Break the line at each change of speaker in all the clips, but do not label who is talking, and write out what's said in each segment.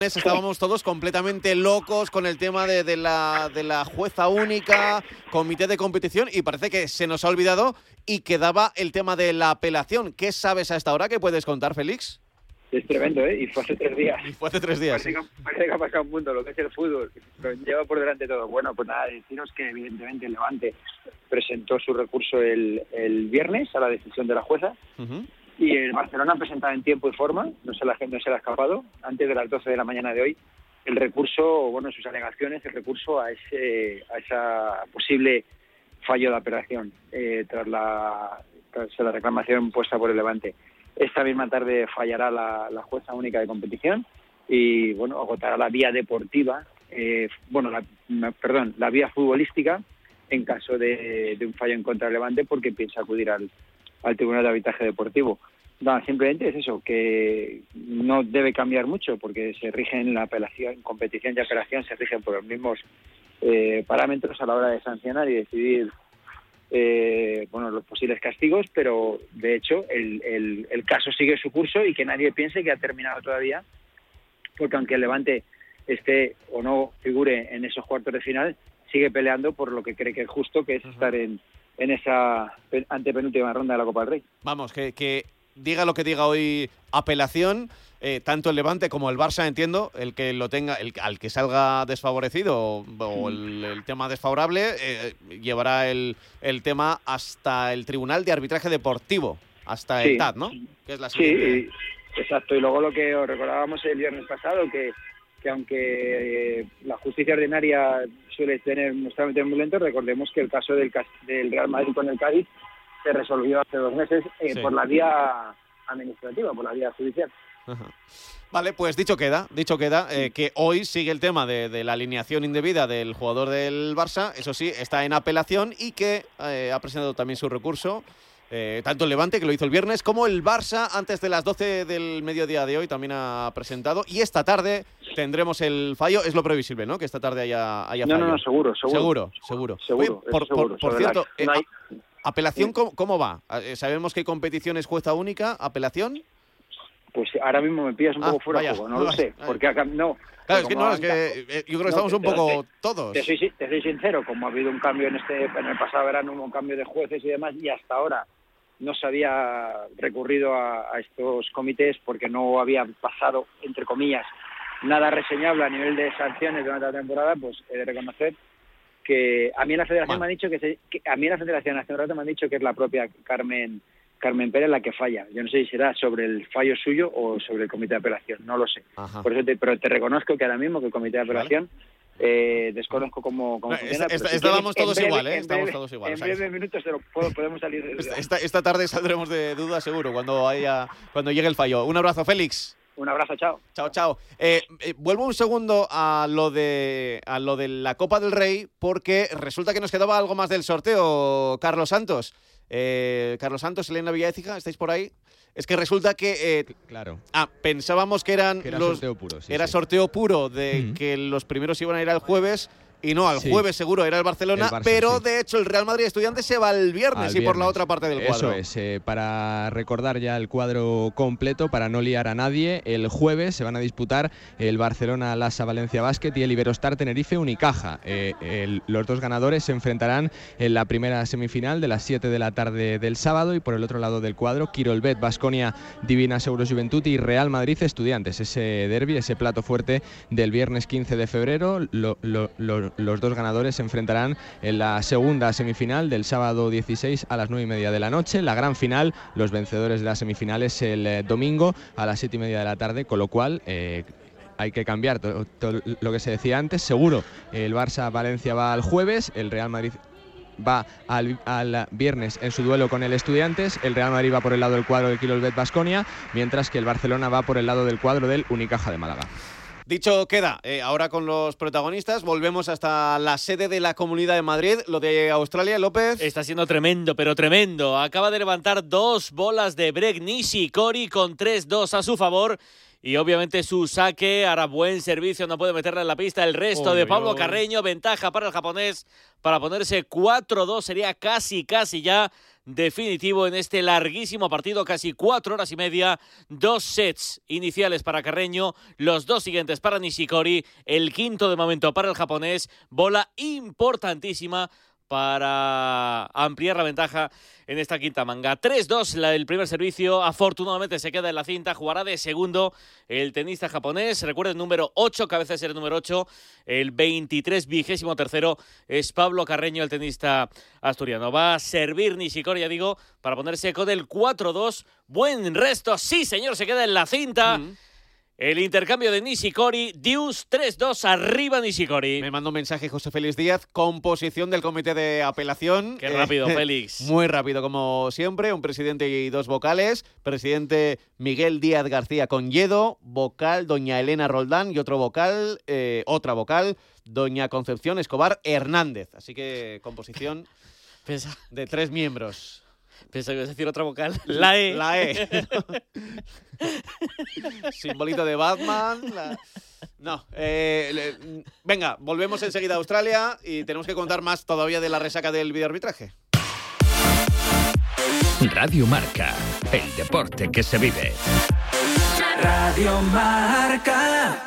Estábamos todos completamente locos con el tema de la jueza única, comité de competición, y parece que se nos ha olvidado y quedaba el tema de la apelación. ¿Qué sabes a esta hora? ¿Qué puedes contar, Félix?
Es tremendo, ¿eh? Y fue hace 3 días.
Y fue hace 3 días.
Parece que ha pasado un mundo, lo que es el fútbol. Lo lleva por delante todo. Bueno, pues nada, deciros que evidentemente el Levante presentó su recurso el viernes a la decisión de la jueza. Uh-huh. Y el Barcelona ha presentado en tiempo y forma, no se le ha escapado, antes de las 12 de la mañana de hoy, el recurso, bueno, sus alegaciones, el recurso a esa posible fallo de apelación tras la reclamación puesta por el Levante. Esta misma tarde fallará la jueza única de competición y, bueno, agotará la vía deportiva, la vía futbolística en caso de un fallo en contra del Levante, porque piensa acudir al Tribunal de Arbitraje Deportivo. No, simplemente es eso, que no debe cambiar mucho porque se rigen la apelación, competición y apelación se rigen por los mismos parámetros a la hora de sancionar y decidir los posibles castigos, pero de hecho el caso sigue su curso y que nadie piense que ha terminado todavía, porque aunque el Levante esté o no figure en esos cuartos de final, sigue peleando por lo que cree que es justo, que es estar en esa antepenúltima ronda de la Copa del Rey.
Vamos, que diga lo que diga hoy apelación, tanto el Levante como el Barça, entiendo, el que lo tenga, al que salga desfavorecido o el tema desfavorable, llevará el tema hasta el Tribunal de Arbitraje Deportivo, hasta el TAD, ¿no? Que es la siguiente.
Sí, exacto. Y luego lo que os recordábamos el viernes pasado, que aunque la justicia ordinaria suele tener unos trámites muy lentos, recordemos que el caso del Real Madrid con el Cádiz se resolvió hace 2 meses por la vía administrativa, por la vía judicial.
Ajá. Vale, pues dicho queda que hoy sigue el tema de la alineación indebida del jugador del Barça, eso sí, está en apelación y que ha presentado también su recurso, tanto el Levante, que lo hizo el viernes, como el Barça antes de las 12 del mediodía de hoy también ha presentado, y esta tarde tendremos el fallo. Es lo previsible, ¿no? Que esta tarde haya fallo.
No, seguro.
Oye, por cierto, apelación, ¿cómo va? Sabemos que hay competiciones jueza única, apelación.
Pues ahora mismo me pillas un poco fuera de juego, no lo sé, porque acá no.
Claro, es que yo creo que estamos un poco todos.
Te soy sincero, como ha habido un cambio en el pasado verano, hubo un cambio de jueces y demás, y hasta ahora no se había recurrido a estos comités porque no había pasado, entre comillas, nada reseñable a nivel de sanciones durante la temporada. Pues he de reconocer que a mí en la Federación me han dicho hace un rato me han dicho que es la propia Carmen Pérez la que falla. Yo no sé si será sobre el fallo suyo o sobre el comité de apelación, no lo sé. Ajá. Por eso pero te reconozco que ahora mismo que el comité de apelación desconozco cómo funciona.
Estábamos todos igual, ¿eh? Estamos todos igual.
En breves minutos podemos salir de duda.
Esta tarde saldremos de duda seguro cuando llegue el fallo. Un abrazo, Félix.
Un abrazo, chao.
Chao. Vuelvo un segundo a lo de la Copa del Rey, porque resulta que nos quedaba algo más del sorteo, Carlos Santos. Carlos Santos, Elena Villaécija, ¿estáis por ahí? Es que resulta que
claro.
Pensábamos que era
sorteo puro,
sorteo puro de que los primeros iban a ir al jueves. Y no, jueves seguro era el Barcelona,
el Barça,
pero de hecho el Real Madrid Estudiantes se va el viernes por la otra parte del cuadro.
Eso es, para recordar ya el cuadro completo, para no liar a nadie, el jueves se van a disputar el Barcelona Lassa Valencia Basket y el Iberostar Tenerife Unicaja. Los dos ganadores se enfrentarán en la primera semifinal de las 7 de la tarde del sábado, y por el otro lado del cuadro, Quirolbet Baskonia Divina Seguros Juventud y Real Madrid Estudiantes. Ese derbi, ese plato fuerte del viernes 15 de febrero, los dos ganadores se enfrentarán en la segunda semifinal del sábado 16 a las 9:30 de la noche. La gran final, los vencedores de las semifinales el domingo a las 7:30 de la tarde, con lo cual hay que cambiar todo lo que se decía antes. Seguro el Barça-Valencia va al jueves, el Real Madrid va al viernes en su duelo con el Estudiantes, el Real Madrid va por el lado del cuadro del Quirolbet Baskonia, mientras que el Barcelona va por el lado del cuadro del Unicaja de Málaga.
Dicho queda, ahora con los protagonistas volvemos hasta la sede de la Comunidad de Madrid, lo de Australia, López.
Está siendo tremendo, pero tremendo. Acaba de levantar 2 bolas de Break Nishikori con 3-2 a su favor. Y obviamente su saque hará buen servicio, no puede meterla en la pista el resto de Pablo Carreño. Ventaja para el japonés para ponerse 4-2, sería casi ya definitivo en este larguísimo partido, casi 4 horas y media, 2 sets iniciales para Carreño, los 2 siguientes para Nishikori, el quinto de momento para el japonés, bola importantísima para ampliar la ventaja en esta quinta manga. 3-2 el primer servicio, afortunadamente se queda en la cinta, jugará de segundo el tenista japonés, recuerden, número 8, cabeza de serie número 8, el 23º es Pablo Carreño, el tenista asturiano. Va a servir Nishikori, ya digo, para ponerse con el 4-2, buen resto, sí señor, se queda en la cinta. El intercambio de Nishikori, Deuce 3-2, arriba Nishikori.
Me manda un mensaje José Félix Díaz, composición del comité de apelación.
Qué rápido, Félix.
Muy rápido, como siempre, un presidente y 2 vocales. Presidente Miguel Díaz García Conyedo, vocal doña Elena Roldán y otro vocal, otra vocal, doña Concepción Escobar Hernández. Así que composición de 3 miembros.
Pensaba que ibas a decir otra vocal. La E.
La E. Simbolito de Batman. No. Venga, volvemos enseguida a Australia y tenemos que contar más todavía de la resaca del videoarbitraje.
Radio Marca, el deporte que se vive.
Radio Marca.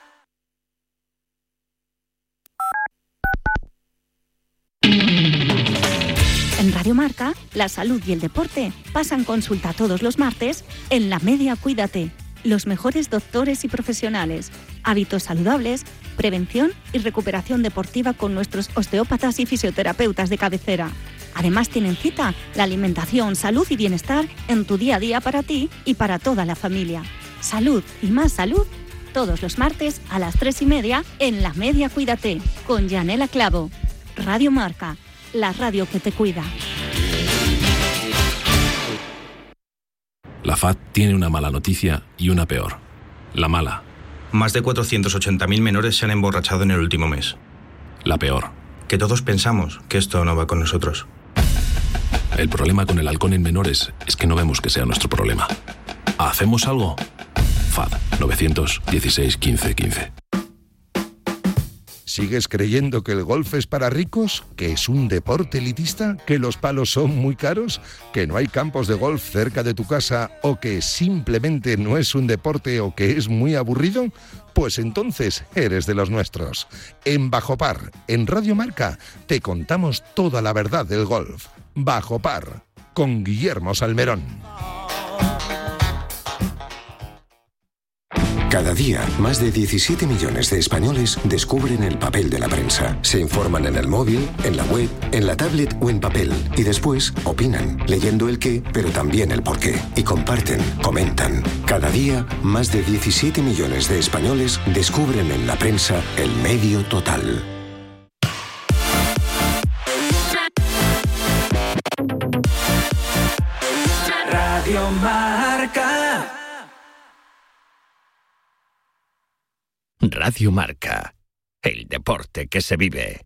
En Radio Marca, la salud y el deporte pasan consulta todos los martes en La Media Cuídate. Los mejores doctores y profesionales, hábitos saludables, prevención y recuperación deportiva con nuestros osteópatas y fisioterapeutas de cabecera. Además tienen cita la alimentación, salud y bienestar en tu día a día para ti y para toda la familia. Salud y más salud todos los martes a las 3:30 en La Media Cuídate con Yanela Clavo. Radio Marca, la radio que te cuida.
La FAD tiene una mala noticia y una peor. La mala.
Más de 480.000 menores se han emborrachado en el último mes.
La peor.
Que todos pensamos que esto no va con nosotros.
El problema con el alcohol en menores es que no vemos que sea nuestro problema. ¿Hacemos algo? FAD 916 15 15.
¿Sigues creyendo que el golf es para ricos? ¿Que es un deporte elitista? ¿Que los palos son muy caros? ¿Que no hay campos de golf cerca de tu casa? ¿O que simplemente no es un deporte o que es muy aburrido? Pues entonces eres de los nuestros. En Bajo Par, en Radio Marca, te contamos toda la verdad del golf. Bajo Par, con Guillermo Salmerón.
Cada día, más de 17 millones de españoles descubren el papel de la prensa. Se informan en el móvil, en la web, en la tablet o en papel. Y después opinan, leyendo el qué, pero también el por qué. Y comparten, comentan. Cada día, más de 17 millones de españoles descubren en la prensa el medio total.
Radio Marca.
Radio Marca, el deporte que se vive.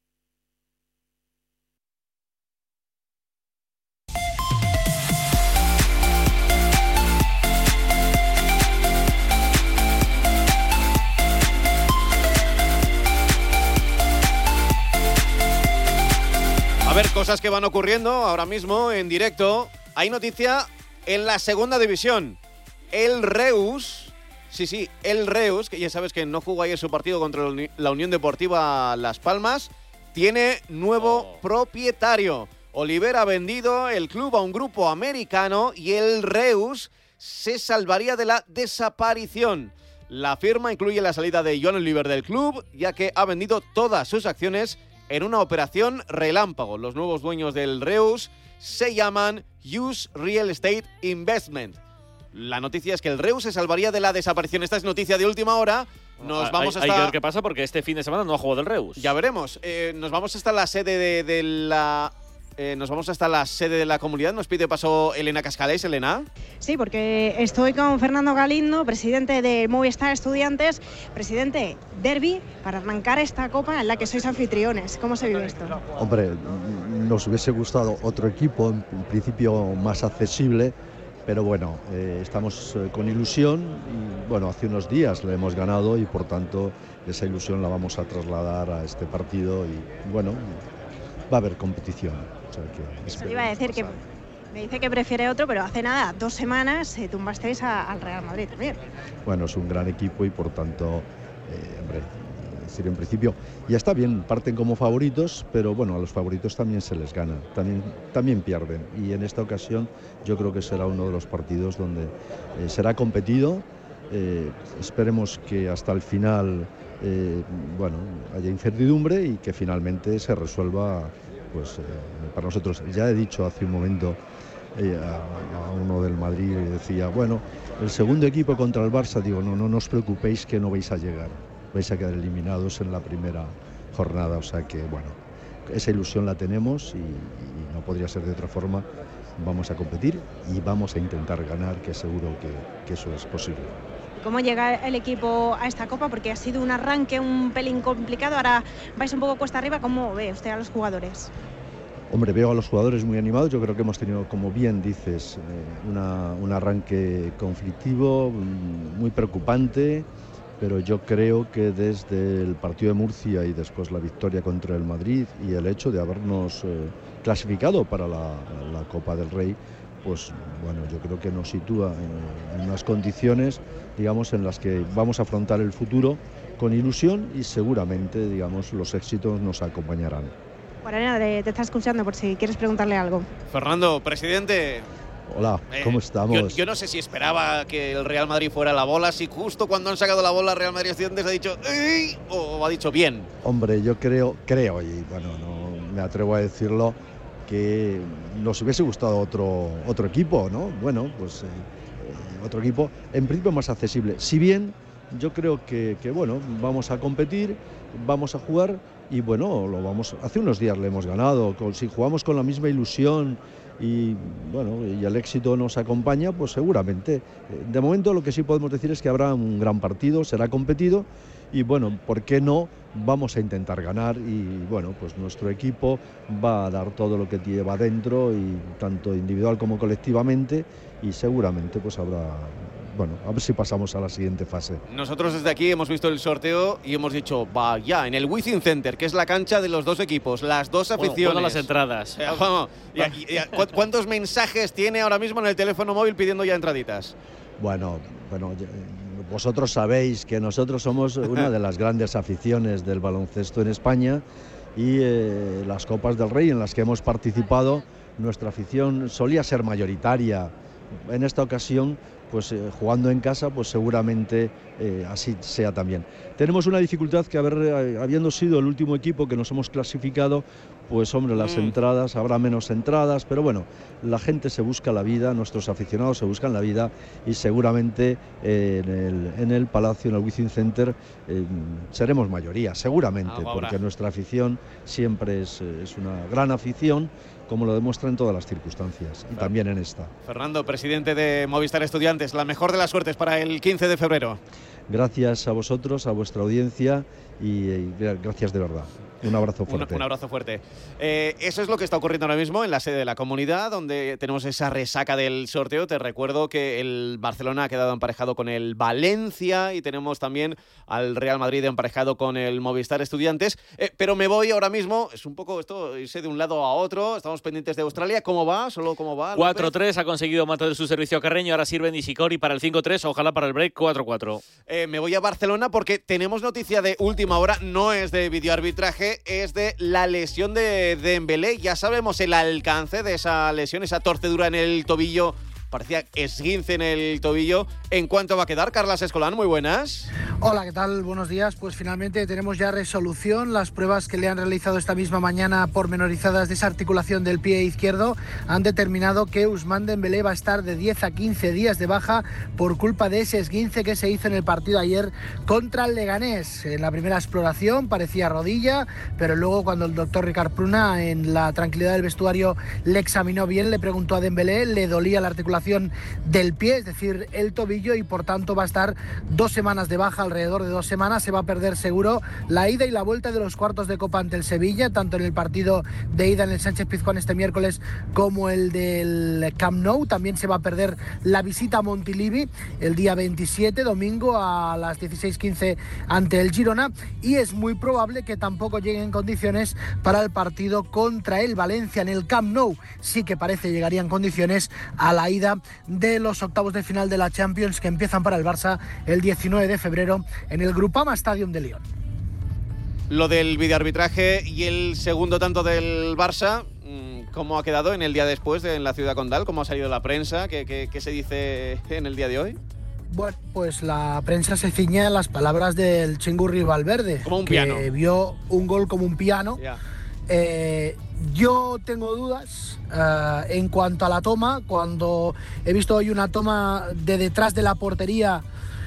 A ver, cosas que van ocurriendo ahora mismo en directo. Hay noticia en la segunda división. El Reus... Sí, el Reus, que ya sabes que no jugó ayer su partido contra la Unión Deportiva Las Palmas, tiene nuevo propietario. Oliver ha vendido el club a un grupo americano y el Reus se salvaría de la desaparición. La firma incluye la salida de Joan Oliver del club, ya que ha vendido todas sus acciones en una operación relámpago. Los nuevos dueños del Reus se llaman Hughes Real Estate Investment. La noticia es que el Reus se salvaría de la desaparición. Esta es noticia de última hora. Nos vamos
hay que ver qué pasa porque este fin de semana no ha jugado el Reus.
Ya veremos. Nos vamos hasta la sede de la... nos vamos hasta la sede de la comunidad. Nos pide paso Elena Cascalés. Elena.
Sí, porque estoy con Fernando Galindo, presidente de Movistar Estudiantes. Presidente, derbi para arrancar esta copa en la que sois anfitriones. ¿Cómo se vive esto?
Hombre, nos hubiese gustado otro equipo, en principio más accesible, pero bueno, estamos con ilusión y bueno, hace unos días le hemos ganado y por tanto esa ilusión la vamos a trasladar a este partido y bueno, va a haber competición. O sea que
eso te iba a decir, que me dice que prefiere otro, pero hace nada, 2 semanas tumbasteis al Real Madrid también.
Bueno, es un gran equipo y por tanto, decir, en principio ya está bien, parten como favoritos, pero bueno, a los favoritos también se les gana, también pierden, y en esta ocasión yo creo que será uno de los partidos donde será competido. Esperemos que hasta el final haya incertidumbre y que finalmente se resuelva, pues para nosotros. Ya he dicho hace un momento a uno del Madrid, decía, bueno, el segundo equipo contra el Barça, digo, no os preocupéis que no vais a llegar, vais a quedar eliminados en la primera jornada, o sea que bueno, esa ilusión la tenemos y no podría ser de otra forma. Vamos a competir y vamos a intentar ganar, que seguro que eso es posible.
¿Cómo llega el equipo a esta Copa? Porque ha sido un arranque un pelín complicado, ahora vais un poco cuesta arriba. ¿Cómo ve usted a los jugadores?
Hombre, veo a los jugadores muy animados. Yo creo que hemos tenido, como bien dices, un arranque conflictivo, muy preocupante, pero yo creo que desde el partido de Murcia y después la victoria contra el Madrid y el hecho de habernos clasificado para la Copa del Rey, pues bueno, yo creo que nos sitúa en unas condiciones, digamos, en las que vamos a afrontar el futuro con ilusión y seguramente, digamos, los éxitos nos acompañarán.
Guarena, te está escuchando por si quieres preguntarle algo.
Fernando, presidente.
Hola, ¿cómo estamos?
Yo no sé si esperaba que el Real Madrid fuera la bola, si justo cuando han sacado la bola Real Madrid Estudiantes ha dicho ¡ey! O ha dicho bien.
Hombre, yo creo y bueno, no me atrevo a decirlo, que nos hubiese gustado otro equipo, ¿no? Bueno, pues otro equipo en principio más accesible. Si bien yo creo que bueno, vamos a competir, vamos a jugar y bueno, hace unos días le hemos ganado. Si jugamos con la misma ilusión y bueno, y el éxito nos acompaña, pues seguramente. De momento lo que sí podemos decir es que habrá un gran partido, será competido y bueno, ¿por qué no? Vamos a intentar ganar y bueno, pues nuestro equipo va a dar todo lo que lleva dentro, y tanto individual como colectivamente, y seguramente pues habrá, bueno, a ver si pasamos a la siguiente fase.
Nosotros desde aquí hemos visto el sorteo y hemos dicho, vaya, en el Wizzing Center, que es la cancha de los dos equipos, las dos aficiones.
Bueno, las entradas.
¿Cuántos mensajes tiene ahora mismo en el teléfono móvil pidiendo ya entraditas?
Bueno, vosotros sabéis que nosotros somos una de las grandes aficiones del baloncesto en España y las Copas del Rey en las que hemos participado, nuestra afición solía ser mayoritaria. En esta ocasión, pues jugando en casa, pues seguramente así sea también. Tenemos una dificultad que habiendo sido el último equipo que nos hemos clasificado, pues hombre, las entradas, habrá menos entradas, pero bueno, la gente se busca la vida, nuestros aficionados se buscan la vida y seguramente en el Palacio, en el Wizzing Center, seremos mayoría, seguramente, porque nuestra afición siempre es una gran afición, como lo demuestra en todas las circunstancias y también en esta.
Fernando, presidente de Movistar Estudiantes, la mejor de las suertes para el 15 de febrero.
Gracias a vosotros, a vuestra audiencia y gracias de verdad. Un abrazo fuerte.
Un abrazo fuerte. Eso es lo que está ocurriendo ahora mismo en la sede de la Comunidad, donde tenemos esa resaca del sorteo. Te recuerdo que el Barcelona ha quedado emparejado con el Valencia y tenemos también al Real Madrid emparejado con el Movistar Estudiantes. Pero me voy ahora mismo, es un poco esto, irse de un lado a otro. Estamos pendientes de Australia. ¿Cómo va? ¿Solo cómo va?
4-3 ha conseguido mantener su servicio a Carreño. Ahora sirve Nishikori para el 5-3. Ojalá para el break 4-4.
Me voy a Barcelona porque tenemos noticia de última hora. No es de videoarbitraje, es de la lesión de Dembélé. Ya sabemos el alcance de esa lesión, esa torcedura en el tobillo. Parecía esguince en el tobillo. ¿En cuánto va a quedar? Carlas Escolán, muy buenas.
Hola, ¿qué tal? Buenos días. Pues finalmente tenemos ya resolución. Las pruebas que le han realizado esta misma mañana pormenorizadas de esa articulación del pie izquierdo han determinado que Ousmane Dembélé va a estar de 10 a 15 días de baja por culpa de ese esguince que se hizo en el partido ayer contra el Leganés. En la primera exploración parecía rodilla, pero luego cuando el doctor Ricard Pruna en la tranquilidad del vestuario le examinó bien, le preguntó a Dembélé, le dolía la articulación articulación del pie, es decir, el tobillo, y por tanto va a estar 2 semanas de baja, alrededor de 2 semanas. Se va a perder seguro la ida y la vuelta de los cuartos de Copa ante el Sevilla, tanto en el partido de ida en el Sánchez-Pizjuán este miércoles como el del Camp Nou. También se va a perder la visita a Montilivi el día 27, domingo, a las 16:15 ante el Girona, y es muy probable que tampoco llegue en condiciones para el partido contra el Valencia en el Camp Nou. Sí que parece llegaría en condiciones a la ida de los octavos de final de la Champions, que empiezan para el Barça el 19 de febrero en el Groupama Stadium de Lyon.
Lo del videoarbitraje y el segundo tanto del Barça, ¿cómo ha quedado en el día después en la Ciudad Condal? ¿Cómo ha salido la prensa? ¿Qué se dice en el día de hoy?
Bueno, pues la prensa se ciña a las palabras del Chingurri Valverde,
como un
que
piano.
Vio un gol como un piano.
Yeah.
Yo tengo dudas en cuanto a la toma. Cuando he visto hoy una toma de detrás de la portería,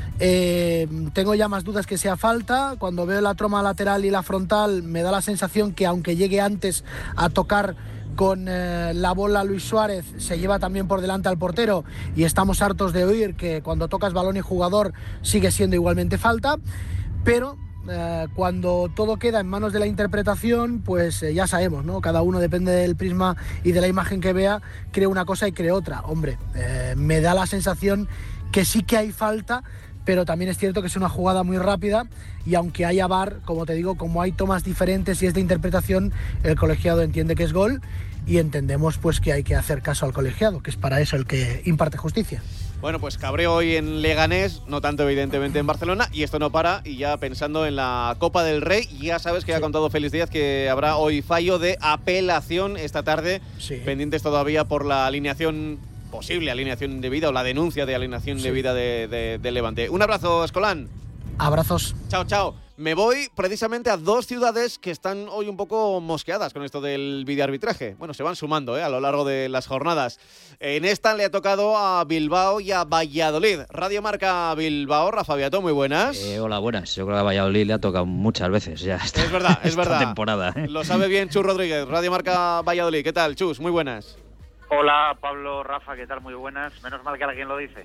tengo ya más dudas que sea falta. Cuando veo la toma lateral y la frontal, me da la sensación que aunque llegue antes a tocar con la bola Luis Suárez, se lleva también por delante al portero, y estamos hartos de oír que cuando tocas balón y jugador sigue siendo igualmente falta. Pero cuando todo queda en manos de la interpretación, pues ya sabemos, ¿no? Cada uno, depende del prisma y de la imagen que vea, cree una cosa y cree otra. Hombre, me da la sensación que sí que hay falta, pero también es cierto que es una jugada muy rápida, y aunque haya VAR, como te digo, como hay tomas diferentes y es de interpretación, el colegiado entiende que es gol, y entendemos pues que hay que hacer caso al colegiado, que es para eso el que imparte justicia.
Bueno, pues cabreo hoy en Leganés, no tanto evidentemente en Barcelona, y esto no para, y ya pensando en la Copa del Rey, ya sabes que ha contado Félix Díaz que habrá hoy fallo de apelación esta tarde, pendientes todavía por la alineación, posible alineación indebida, o la denuncia de alineación indebida de Levante. Un abrazo, Escolán.
Abrazos.
Chao, chao. Me voy precisamente a 2 ciudades que están hoy un poco mosqueadas con esto del videoarbitraje. Bueno, se van sumando a lo largo de las jornadas. En esta le ha tocado a Bilbao y a Valladolid. Radio Marca Bilbao, Rafa Beato, muy buenas.
Hola, buenas. Yo creo que a Valladolid le ha tocado muchas veces ya esta,
es verdad, es verdad.
temporada.
Lo sabe bien Chus Rodríguez, Radio Marca Valladolid. ¿Qué tal, Chus? Muy buenas.
Hola, Pablo, Rafa, ¿qué tal? Muy buenas. Menos mal que alguien lo dice.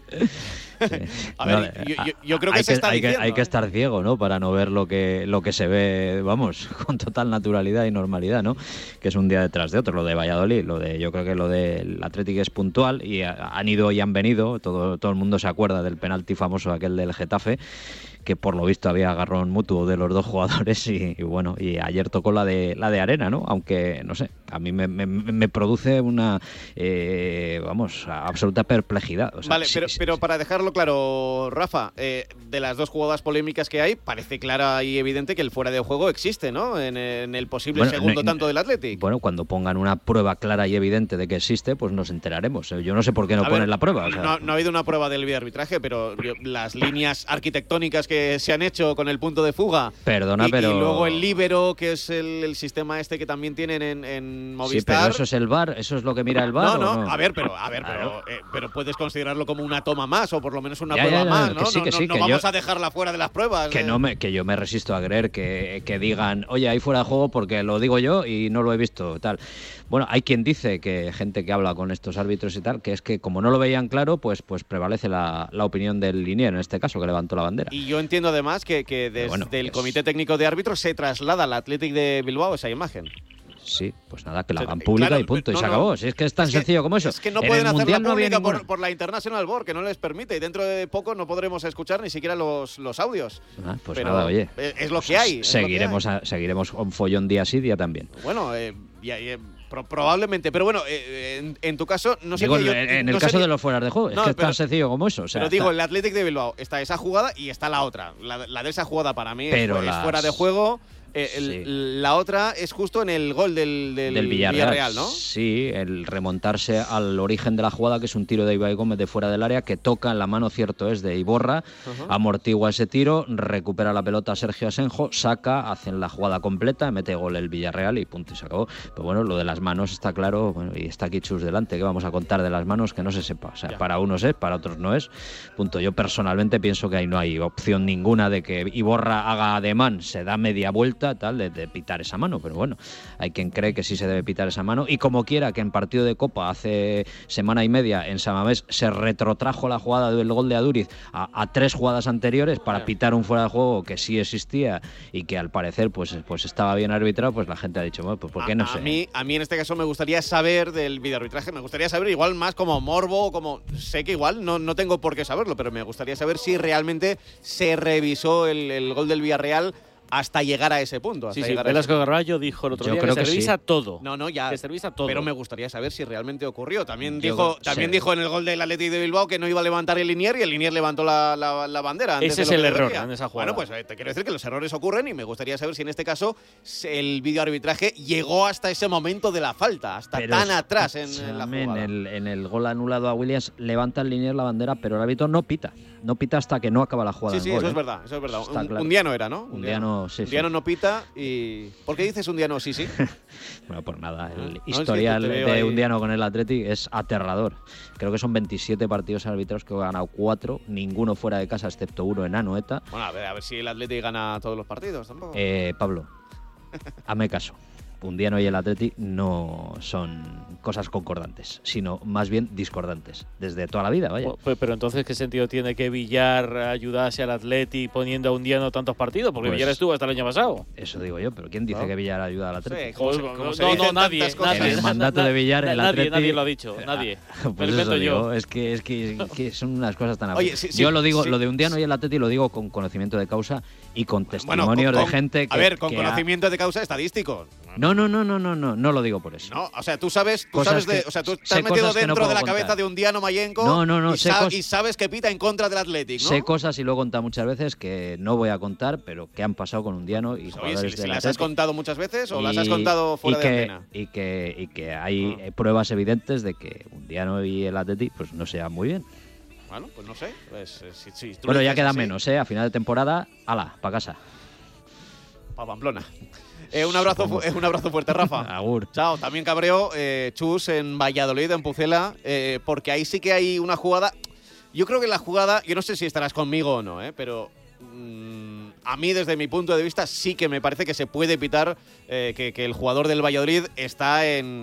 A ver, yo creo que se está diciendo.
Hay que estar ciego, ¿no? Para no ver lo que se ve, vamos, con total naturalidad y normalidad, ¿no? Que es un día detrás de otro. Lo de Valladolid, yo creo que lo del Athletic es puntual, y han ido y han venido. Todo el mundo se acuerda del penalti famoso aquel del Getafe, que por lo visto había agarrón mutuo de los 2 jugadores, y bueno, y ayer tocó la de Arena, ¿no? Aunque, no sé, a mí me produce una absoluta perplejidad. O sea,
vale, pero para dejarlo claro, Rafa, de las 2 jugadas polémicas que hay, parece clara y evidente que el fuera de juego existe, ¿no? En el posible segundo tanto del Athletic.
Bueno, cuando pongan una prueba clara y evidente de que existe, pues nos enteraremos. Yo no sé por qué no ponen la prueba. O sea,
no ha habido una prueba del videoarbitraje, pero las líneas arquitectónicas que se han hecho con el punto de fuga.
Perdona, pero...
Y luego el líbero, que es el sistema este que también tienen en Movistar.
Sí, pero eso es el VAR, eso es lo que mira el VAR.
No. A ver, pero puedes considerarlo como una toma más, o por lo menos una prueba más, ¿no? No vamos a dejarla fuera de las pruebas.
Que yo me resisto a creer que digan, oye, hay fuera de juego porque lo digo yo y no lo he visto, tal. Bueno, hay quien dice, que gente que habla con estos árbitros y tal, que es que como no lo veían claro, pues prevalece la opinión del linier, en este caso, que levantó la bandera.
Y yo entiendo además que desde el Comité Técnico de Árbitros se traslada al Athletic de Bilbao esa imagen.
Sí, pues nada, que la hagan pública y punto, y se acabó. Si es que es tan sencillo como eso.
Es que no pueden hacerla pública por la International Board, que no les permite, y dentro de poco no podremos escuchar ni siquiera los audios.
Pues pero nada, oye.
Es lo que hay.
Seguiremos con follón día sí, día también.
Bueno, probablemente, pero bueno, en tu caso, no sé.
Digo, en el caso de los fueras de juego, es que es tan sencillo como eso. O sea,
pero digo, el Athletic de Bilbao está esa jugada y está la otra. La de esa jugada para mí es fuera de juego. La otra es justo en el gol del Villarreal, ¿no?
Sí, el remontarse al origen de la jugada, que es un tiro de Ibai Gómez de fuera del área, que toca en la mano, cierto es, de Iborra, amortigua ese tiro, recupera la pelota Sergio Asenjo, saca, hacen la jugada completa, mete gol el Villarreal y punto, y se acabó. Pero bueno, lo de las manos está claro, bueno, y está aquí Chus delante, que vamos a contar de las manos que no se sepa. O sea, para unos es, para otros no es. Punto. Yo personalmente pienso que ahí no hay opción ninguna de que Iborra haga ademán, se da media vuelta conducta tal de pitar esa mano, pero bueno, hay quien cree que sí se debe pitar esa mano, y como quiera que en partido de Copa hace semana y media en San Mamés se retrotrajo la jugada del gol de Aduriz a 3 jugadas anteriores para pitar un fuera de juego que sí existía y que al parecer pues estaba bien arbitrado, pues la gente ha dicho, bueno, pues ¿por qué no sé?
A mí en este caso me gustaría saber del videoarbitraje, me gustaría saber igual más como morbo, como sé que igual no tengo por qué saberlo, pero me gustaría saber si realmente se revisó el gol del Villarreal hasta llegar a ese punto.
Velasco Garballo dijo el otro día que se revisa todo.
Ya.
Que se revisa todo.
Pero me gustaría saber si realmente ocurrió. También dijo en el gol del Athletic de Bilbao que no iba a levantar el Linier y el Linier levantó la bandera.
Ese es el error en esa jugada.
Bueno, pues te quiero decir que los errores ocurren y me gustaría saber si en este caso el videoarbitraje llegó hasta ese momento de la falta, tan atrás en la jugada.
En el gol anulado a Williams levanta el Linier la bandera, pero el árbitro no pita hasta que no acaba la jugada.
Sí,
gol,
eso es verdad. Un diano era, ¿no?
Un diano, sí.
Un diano no pita y... ¿Por qué dices un diano sí?
Bueno, pues nada, el historial de un diano con el Athletic es aterrador. Creo que son 27 partidos arbitrados que ha ganado 4, ninguno fuera de casa excepto uno en Anoeta.
Bueno, a ver si el Athletic gana todos los partidos tampoco.
Pablo, hazme caso. Undiano y el Athletic no son cosas concordantes, sino más bien discordantes, desde toda la vida, vaya.
Pero entonces, ¿qué sentido tiene que Villar ayudase al Athletic poniendo a Undiano tantos partidos? Porque Villar estuvo hasta el año pasado.
Eso digo yo, pero ¿quién dice que Villar ayuda al Athletic?
Sí, nadie.
En el mandato de Villar, el Athletic...
Nadie lo ha dicho, nadie.
Pues eso digo, es que son unas cosas tan absurdas. Yo lo digo, lo de Undiano y el Athletic lo digo con conocimiento de causa y con testimonios de gente que...
A ver, con conocimiento de causa estadístico.
No lo digo por eso.
No, o sea, tú estás metido dentro de la cabeza de Undiano Mayenko y sabes que pita en contra del Athletic, ¿no?
Sé cosas y lo he contado muchas veces que no voy a contar, pero que han pasado con Undiano y jugadores
si las has contado muchas veces o las has contado fuera de antena.
Y que hay pruebas evidentes de que Undiano y el Athletic pues no se llevan muy bien.
Bueno, pues no sé.
Bueno, ya queda menos, a final de temporada, hala, para casa.
Pa' Pamplona. Un abrazo fuerte, Rafa.
Agur.
Chao. También cabreó Chus en Valladolid, en Pucela, porque ahí sí que hay una jugada. Yo creo que la jugada, yo no sé si estarás conmigo o no, pero a mí desde mi punto de vista sí que me parece que se puede pitar que el jugador del Valladolid está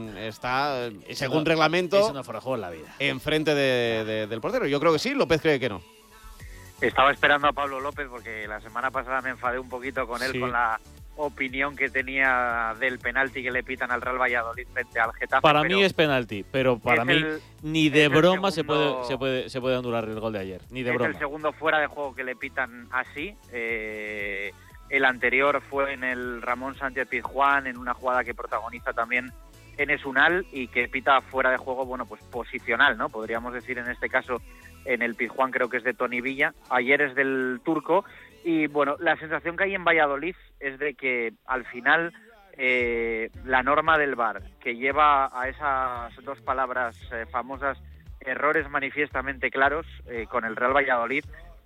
según reglamento,
eso no fuera juego en la vida,
enfrente del portero. Yo creo que sí, López cree que no.
Estaba esperando a Pablo López porque la semana pasada me enfadé un poquito con él, con la opinión que tenía del penalti que le pitan al Real Valladolid frente al Getafe.
Para mí es penalti, pero para mí ni de broma se puede anular el gol de ayer, ni de broma.
Es el segundo fuera de juego que le pitan así. El anterior fue en el Ramón Sánchez Pizjuán, en una jugada que protagoniza también Enes Unal y que pita fuera de juego, bueno, pues posicional, ¿no? Podríamos decir en este caso, en el Pizjuán creo que es de Toni Villa, ayer es del turco. Y bueno, la sensación que hay en Valladolid es de que al final la norma del VAR, que lleva a esas dos palabras famosas, errores manifiestamente claros, con el Real Valladolid,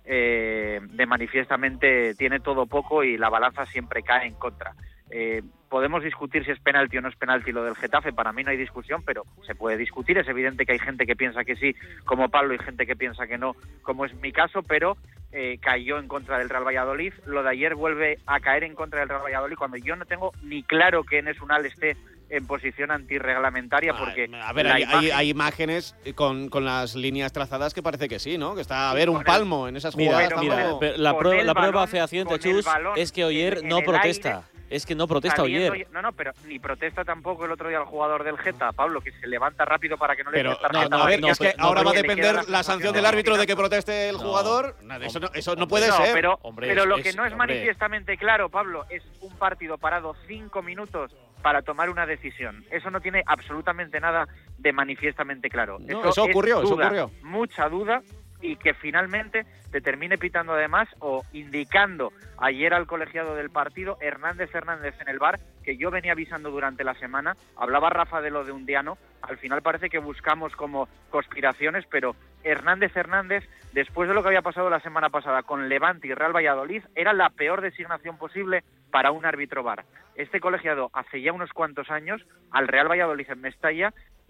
de manifiestamente tiene todo poco y la balanza siempre cae en contra. Podemos discutir si es penalti o no es penalti lo del Getafe, para mí no hay discusión, pero se puede discutir. Es evidente que hay gente que piensa que sí, como Pablo, y gente que piensa que no, como es mi caso, pero cayó en contra del Real Valladolid. Lo de ayer vuelve a caer en contra del Real Valladolid cuando yo no tengo ni claro que Enes Unal esté en posición antirreglamentaria, porque
a ver, hay imágenes con las líneas trazadas que parece que sí, ¿no? Que está un palmo en esas jugadas.
La prueba fehaciente, Chus, es que Oyer no protesta. Es que no protesta Oyer.
No, pero ni protesta tampoco el otro día el jugador del Geta, Pablo, que se levanta rápido para que no le dé tarjeta.
Es que ahora va a depender la sanción del árbitro de que proteste el jugador. Eso no puede ser.
Pero lo que no es manifiestamente claro, Pablo, es un partido parado 5 minutos para tomar una decisión. Eso no tiene absolutamente nada de manifiestamente claro.
Eso ocurrió.
Mucha duda, y que finalmente te termine pitando además o indicando ayer al colegiado del partido Hernández en el VAR, que yo venía avisando durante la semana. Hablaba Rafa de lo de Undiano, al final parece que buscamos como conspiraciones, pero Hernández, después de lo que había pasado la semana pasada con Levante y Real Valladolid, era la peor designación posible para un árbitro VAR. Este colegiado hace ya unos cuantos años al Real Valladolid en Mestalla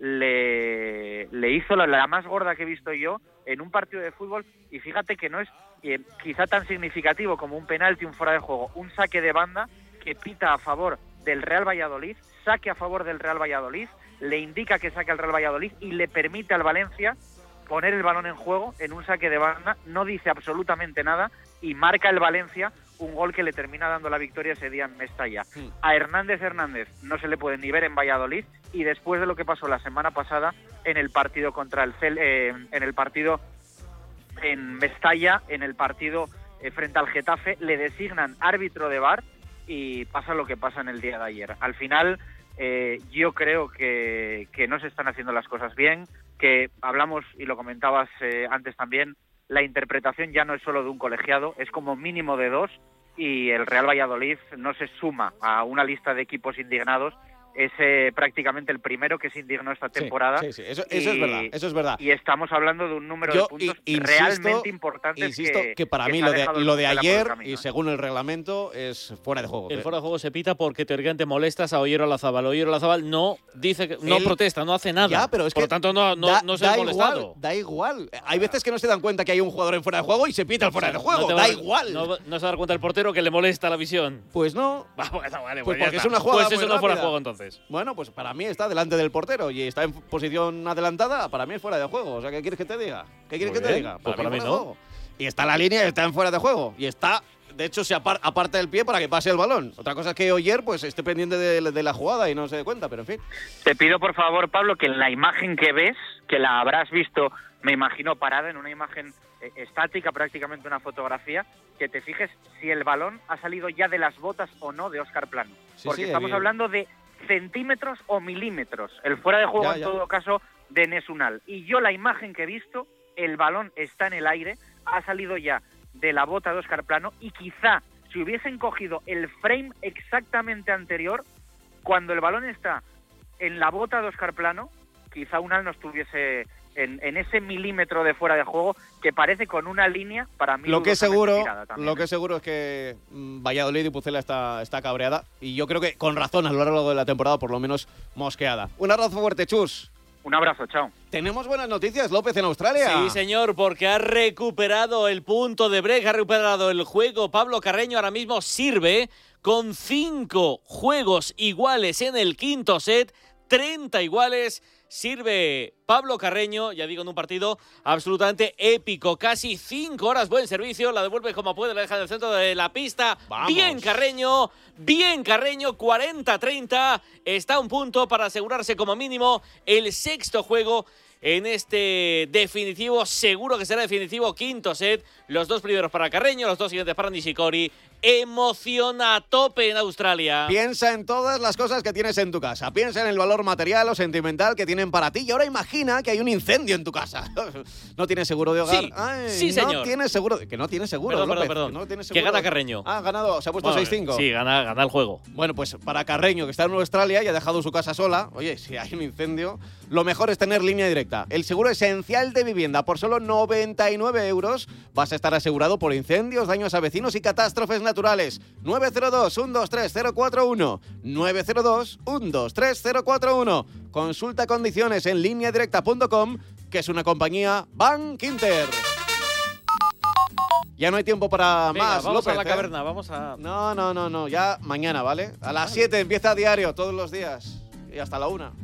le hizo la más gorda que he visto yo en un partido de fútbol, y fíjate que no es quizá tan significativo como un penalti, un fuera de juego, un saque de banda, que pita a favor del Real Valladolid, saque a favor del Real Valladolid, le indica que saque al Real Valladolid y le permite al Valencia poner el balón en juego en un saque de banda, no dice absolutamente nada y marca el Valencia un gol que le termina dando la victoria ese día en Mestalla. A Hernández no se le puede ni ver en Valladolid, y después de lo que pasó la semana pasada en el partido contra el en el partido en Mestalla, en el partido frente al Getafe, le designan árbitro de VAR y pasa lo que pasa en el día de ayer. Al final yo creo que no se están haciendo las cosas bien, que hablamos, y lo comentabas antes también, la interpretación ya no es solo de un colegiado, es como mínimo de dos, y el Real Valladolid no se suma a una lista de equipos indignados. Es prácticamente el primero que se indignó esta temporada.
Sí. Eso es verdad.
Y estamos hablando de un número de puntos realmente importantes.
Insisto que para mí lo de ayer, y según el reglamento, es fuera de juego.
El fuera de juego se pita porque teóricamente molestas a Oyer Olazábal. Oyer Olazábal no dice, no protesta, no hace nada.
Ya, pero es
por lo tanto no se ha molestado.
Da igual. Hay veces que no se dan cuenta que hay un jugador en fuera de juego y se pita el fuera de juego. Da igual.
No se da cuenta el portero que le molesta la visión.
Pues no.
Vale,
pues porque es una jugada
pues eso no fuera de juego entonces.
Bueno, pues para mí está delante del portero y está en posición adelantada, para mí es fuera de juego. O sea, ¿qué quieres que te diga?
Pues para mí no.
Y está en la línea y está en fuera de juego. Y está, de hecho, se aparta el pie para que pase el balón. Otra cosa es que Oyer pues esté pendiente de la jugada y no se dé cuenta, pero en fin.
Te pido, por favor, Pablo, que en la imagen que ves, que la habrás visto, me imagino, parada en una imagen estática, prácticamente una fotografía, que te fijes si el balón ha salido ya de las botas o no de Óscar Plano. Porque estamos hablando de centímetros o milímetros. El fuera de juego, en todo caso, de Enes Unal. Y yo la imagen que he visto, el balón está en el aire, ha salido ya de la bota de Óscar Plano, y quizá si hubiesen cogido el frame exactamente anterior, cuando el balón está en la bota de Óscar Plano, quizá Unal no estuviese en ese milímetro de fuera de juego, que parece con una línea, para mí.
Lo que es seguro es que Valladolid y Pucela está cabreada, y yo creo que con razón a lo largo de la temporada, por lo menos mosqueada. Un abrazo fuerte, Chus.
Un abrazo, chao.
Tenemos buenas noticias, López, en Australia.
Sí, señor, porque ha recuperado el punto de break, ha recuperado el juego. Pablo Carreño ahora mismo sirve con 5 juegos iguales en el quinto set, 30 iguales. Sirve Pablo Carreño, ya digo, en un partido absolutamente épico. Casi 5 horas, buen servicio, la devuelve como puede, la deja en el centro de la pista.
¡Vamos!
Bien Carreño, 40-30. Está a un punto para asegurarse como mínimo el sexto juego en este definitivo, seguro que será definitivo, quinto set. Los 2 primeros para Carreño, los 2 siguientes para Nishikori. Emoción a tope en Australia.
Piensa en todas las cosas que tienes en tu casa. Piensa en el valor material o sentimental que tienen para ti. Y ahora imagina que hay un incendio en tu casa. ¿No tienes seguro de hogar?
Sí, sí, señor.
No tienes seguro. Que no tienes seguro,
Perdón.
No tienes
seguro. Que gana Carreño.
Ha ganado, se ha puesto 6-5.
Sí, gana el juego.
Bueno, pues para Carreño, que está en Australia y ha dejado su casa sola, oye, si hay un incendio, lo mejor es tener Línea Directa. El seguro esencial de vivienda por solo 99 euros. Vas a estar asegurado por incendios, daños a vecinos y catástrofes naturales. 902-123-041. 902-123-041. Consulta condiciones en lineadirecta.com, que es una compañía Bank Inter. Ya no hay tiempo para más,
vamos
López,
a la caverna, vamos a...
No, ya mañana, ¿vale? A las 7 empieza a diario, todos los días. Y hasta la 1.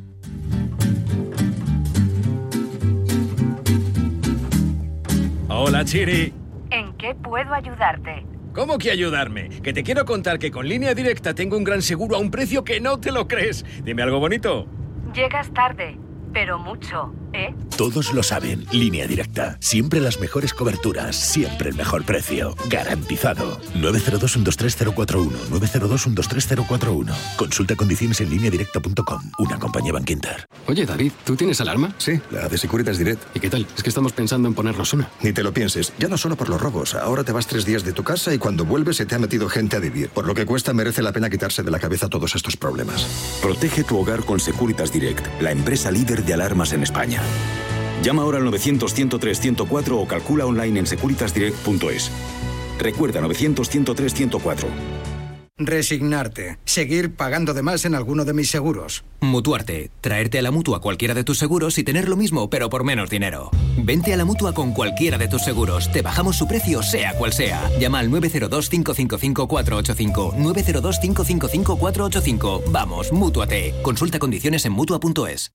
Hola, Chiri.
¿En qué puedo ayudarte?
¿Cómo que ayudarme? Que te quiero contar que con Línea Directa tengo un gran seguro a un precio que no te lo crees. Dime algo bonito.
Llegas tarde, pero mucho, ¿eh?
Todos lo saben. Línea Directa. Siempre las mejores coberturas. Siempre el mejor precio. Garantizado. 902-123-041. 902-123-041. Consulta condiciones en lineadirecta.com. Una compañía Bank Inter.
Oye, David, ¿tú tienes alarma?
Sí, la de Securitas Direct.
¿Y qué tal? Es que estamos pensando en ponernos una.
Ni te lo pienses. Ya no solo por los robos. Ahora te vas 3 días de tu casa y cuando vuelves se te ha metido gente a vivir. Por lo que cuesta, merece la pena quitarse de la cabeza todos estos problemas.
Protege tu hogar con Securitas Direct, la empresa líder de alarmas en España. Llama ahora al 900-103-104 o calcula online en securitasdirect.es. Recuerda, 900-103-104.
Resignarte. Seguir pagando de más en alguno de mis seguros.
Mutuarte. Traerte a la Mutua cualquiera de tus seguros y tener lo mismo, pero por menos dinero. Vente a la Mutua con cualquiera de tus seguros. Te bajamos su precio, sea cual sea. Llama al 902-555-485. 902-555-485. Vamos, Mútuate. Consulta condiciones en Mutua.es.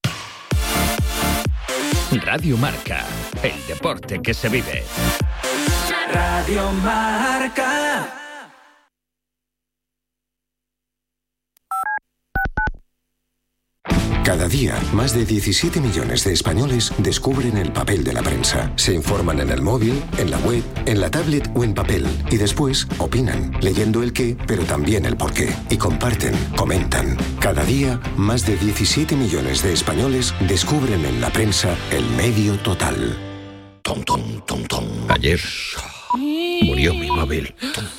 Radio Marca. El deporte que se vive.
Radio Marca.
Cada día, más de 17 millones de españoles descubren el papel de la prensa. Se informan en el móvil, en la web, en la tablet o en papel. Y después opinan, leyendo el qué, pero también el por qué. Y comparten, comentan. Cada día, más de 17 millones de españoles descubren en la prensa el medio total.
Ayer murió mi móvil.